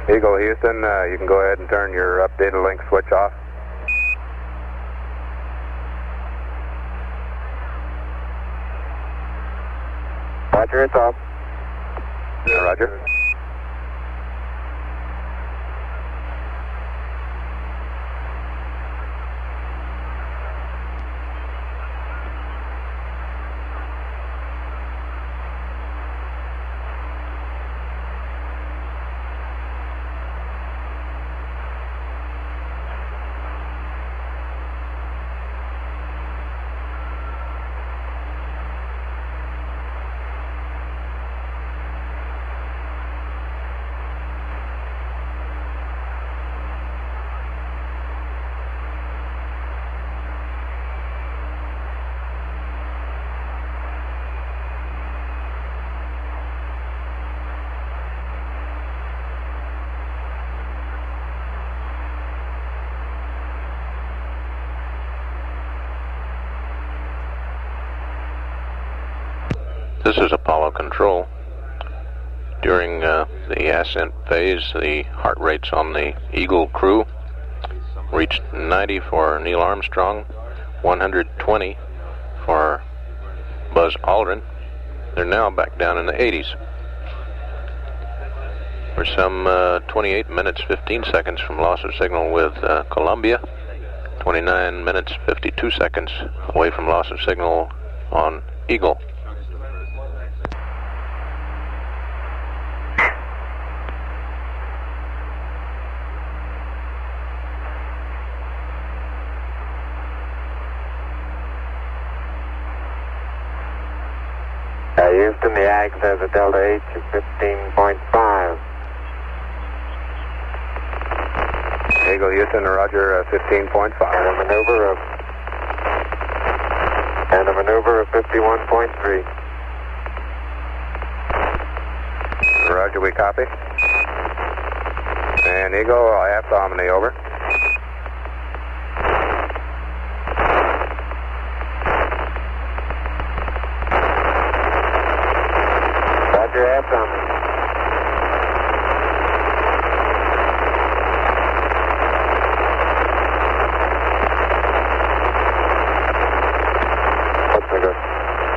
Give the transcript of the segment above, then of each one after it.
Eagle Houston, you can go ahead and turn your updated link switch off. Roger, it's off. Roger. This is Apollo Control. During the ascent phase, the heart rates on the Eagle crew reached 90 for Neil Armstrong, 120 for Buzz Aldrin. They're now back down in the 80s. We're some 28 minutes 15 seconds from loss of signal with Columbia, 29 minutes 52 seconds away from loss of signal on Eagle. Houston, the Ags has a Delta H of 15.5. Eagle Houston, Roger, 15.5. And a maneuver of 51.3. Roger, we copy. And Eagle, half Omni, over. Roger, half Omni. What's the good?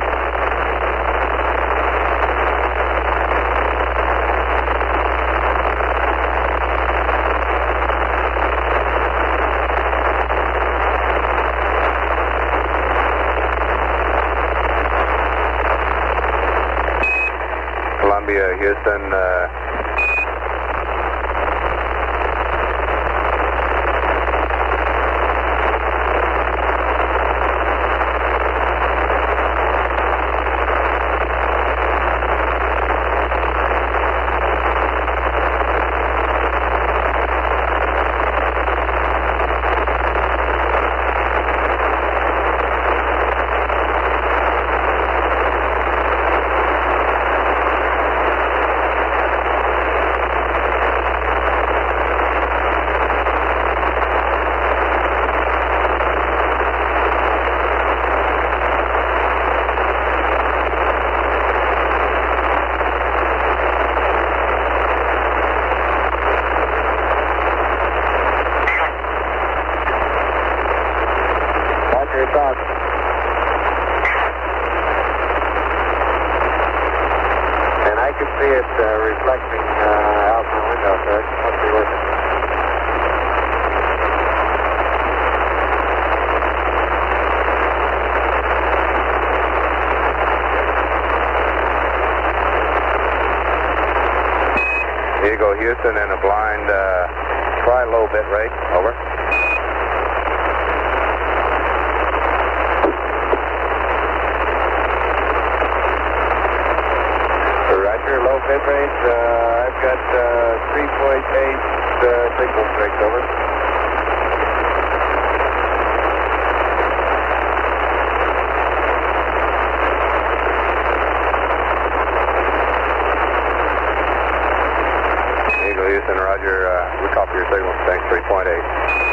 Columbia, Houston, and I can see it reflecting out my window, sir. Must be working. Eagle Houston and a blind, try low bit rate, over. Roger, low bit rate, I've got 3.8 signal strength, over. Eagle Houston, Roger, we copy your signal, thanks, 3.8.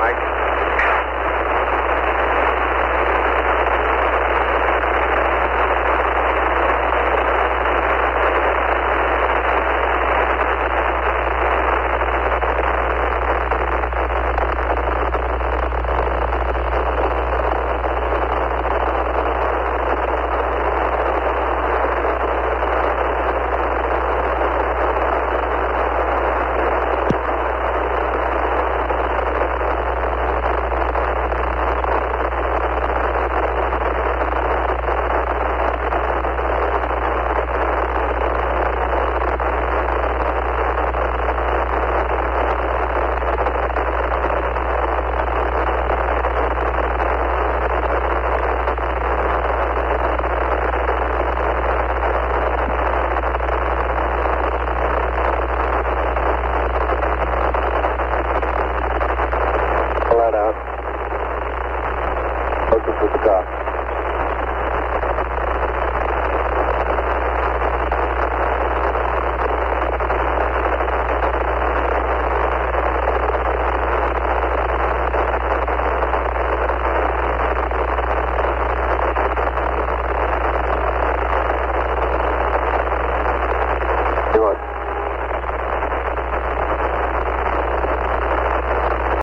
Mike.